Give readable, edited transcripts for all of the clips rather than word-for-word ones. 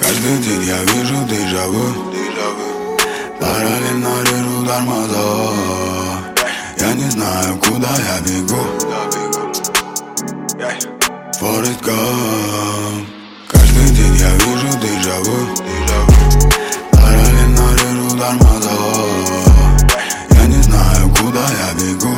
Каждый день я вижу дежавю. Параллельно режу тормоза. Я не знаю, куда я бегу. Форест Гамп. Каждый день я вижу дежавю. Параллельно режу тормоза. Я не знаю, куда я бегу.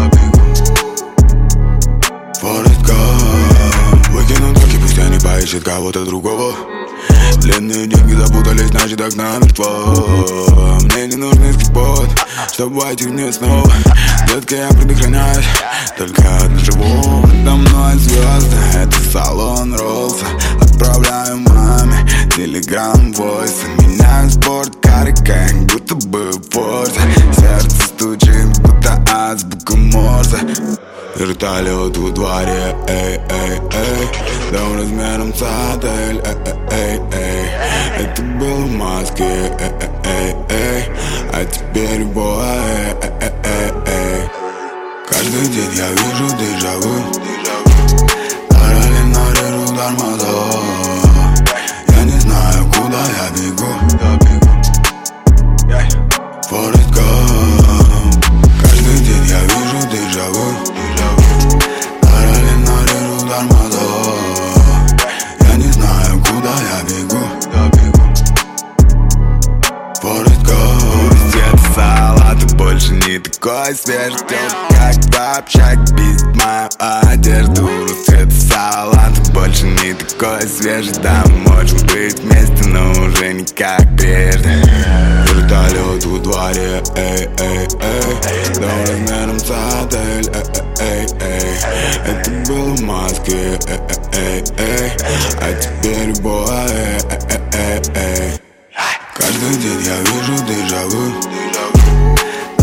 Форест Гамп. Выкину троки, пусть я не поищет кого-то другого. Длинные деньги запутались, значит окна мертво. Мне не нужен скипот, чтобы войти в нее снова. Детка, я предохраняюсь, только одно живу. Подо мной звезды, это салон Роллса. Отправляю маме телеграм-войс. Меняю спорткары, как будто бы в форте. Сердце стучит, будто азбука Морзе. Вертолет во дворе, эй, эй, эй. Дом размером с отель, эй, эй, эй. Это было в маске, эй, эй, эй. А теперь бой, эй, эй, эй, эй. Каждый день я вижу дежавю. Параллельно режу тормоза. Я не знаю, куда я бегу. Форест Гамп. Каждый день я вижу дежавю. Параллельно режу тормоза. Я не знаю, куда я бегу. Форест Гамп. Цвет салата больше не такой свежий. Как в общак бесит мою одежду. Цвет салата больше не такой свежий. Да, можем быть вместе, но уже не как прежде. Вертолет во дворе, эй, эй, эй. Дом размером с отель, эй, эй, эй. Это было в маске, эй, эй, эй. А теперь бой, эй, эй, эй, эй. Каждый день я вижу дежавю.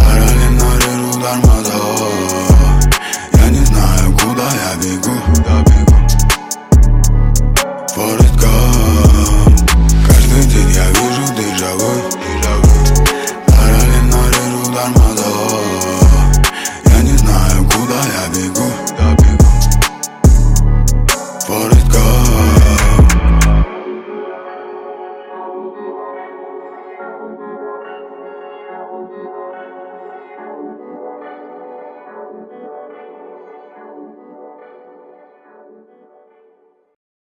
Параллельно режу тормоза. Я не знаю, куда я бегу.